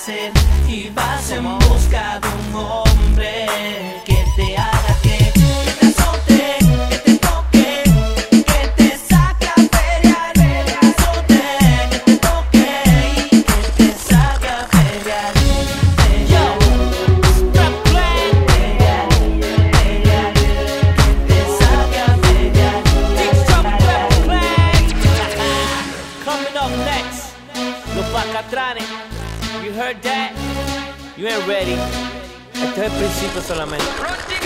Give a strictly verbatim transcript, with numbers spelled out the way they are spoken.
placer y vas en busca de un hombre que te haga que, que te azote, que te toque, que te saque a pelear, que te azote, que te toque y que te saque a pelear. Yo, Stop Clan, pelear, pelear, que te saque a pelear. TikTok Stop Clan. Coming up next, los Pacatranes. You heard that? You ain't ready. Esto es el principio solamente.